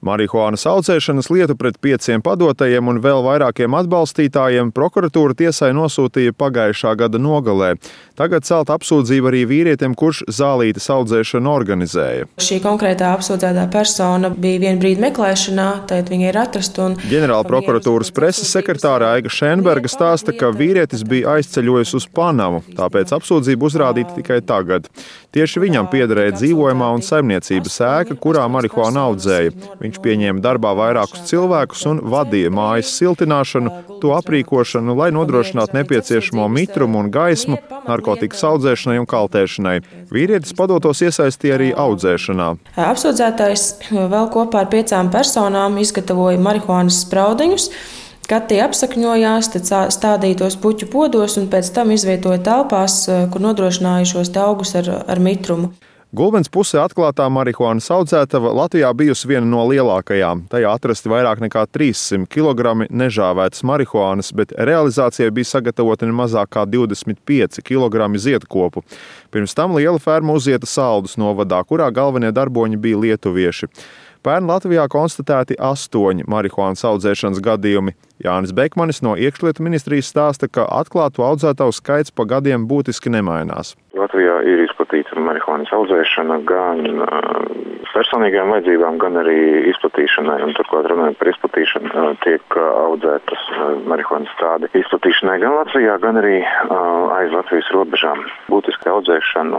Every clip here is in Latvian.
Marihuānas audzēšanas lietu pret 5 padotajiem un vēl vairākiem atbalstītājiem prokuratūra tiesai nosūtīja pagājušā gada nogalē. Tagad celt apsūdzību arī vīrietim, kurš zālītes audzēšanu organizēja. Šī konkrētā apsūdzētā persona bija vienu brīdi meklēšanā, tad viņa ir atrasta. Ģenerāla prokuratūras preses sekretāra Aiga Šenberga stāsta, ka vīrietis bija aizceļojis uz Panamu, tāpēc apsūdzību uzrādīta tikai tagad. Tieši viņam piederēja dzīvojamā un saimniecības ēka, kurā marihuānu audzēja. Viņš pieņēma darbā vairākus cilvēkus un vadīja mājas siltināšanu, to aprīkošanu, lai nodrošinātu nepieciešamo mitrumu un gaismu narkotikas audzēšanai un kaltēšanai. Vīrietis padotos iesaistīja arī audzēšanā. Apsūdzētais vēl kopā ar 5 personām izgatavoja marihuānas spraudiņus. Kad tie apsakņojās, tad stādīja tos puķu podos un pēc tam izvietoja telpās, kur nodrošināja šos augus ar mitrumu. Gulbens pusē atklātā marihuānas audzētava Latvijā bijusi viena no lielākajām. Tajā atrasti vairāk nekā 300 kg nežāvētas marihuānas, bet realizācijai bija sagatavoti ne mazāk kā 25 kg ziedkopu. Pirms tam liela ferma Uzieta Saldus novadā, kurā galvenie darboņi bija lietuvieši. Pērn Latvijā konstatēti 8 marihuānas audzēšanas gadījumi. Jānis Bekmanis no Iekšlietu ministrijas stāsta, ka atklātu audzētavu skaits pa gadiem būtiski nemainās. Latvijā ir izplatīta marihuānas audzēšana gan personīgajām vajadzībām, gan arī izplatīšanai. Un turklāt runājot par izplatīšanu, tiek audzētas marihuānas tādi izplatīšanai gan Latvijā, gan arī aiz Latvijas robežām. Būtiski audzēšanu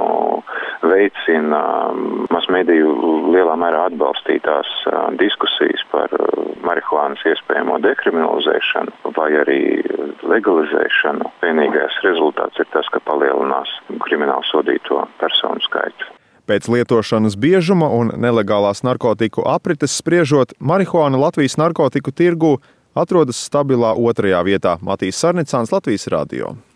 veicina masmediju lielā mērā atbalstītās diskusijas par marihuānas iespējamo dekriminalizēšanu vai arī legalizēšanu. Vienīgais rezultāts ir tas, ka palielinās krimināli sodīto personu skaitu. Pēc lietošanas biežuma un nelegālās narkotiku aprites spriežot, marihuāna Latvijas narkotiku tirgū atrodas stabilā 2. vietā. Matīs Sarnicāns, Latvijas radio.